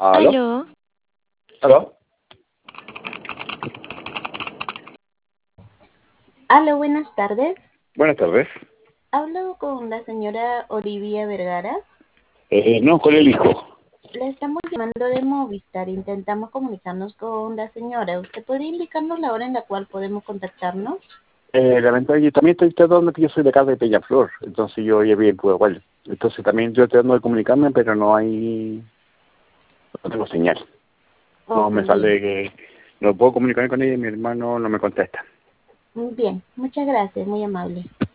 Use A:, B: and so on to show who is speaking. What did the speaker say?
A: ¿Aló?
B: Aló,
A: ¿Aló?
C: Aló, buenas tardes.
A: Buenas tardes.
C: Hablo con la señora Olivia Vergara.
A: No, con el hijo.
C: Le estamos llamando de Movistar. Intentamos comunicarnos con la señora. ¿Usted podría indicarnos la hora en la cual podemos contactarnos?
A: Lamentablemente, yo también estoy tratando que yo soy de acá de Peñaflor, entonces yo ya vi en igual. Entonces también yo tratando de comunicarme, pero no tengo señal. No
C: Ok,
A: me sale que no puedo comunicarme con ella y mi hermano no me contesta.
C: bien. Muchas gracias, muy amable.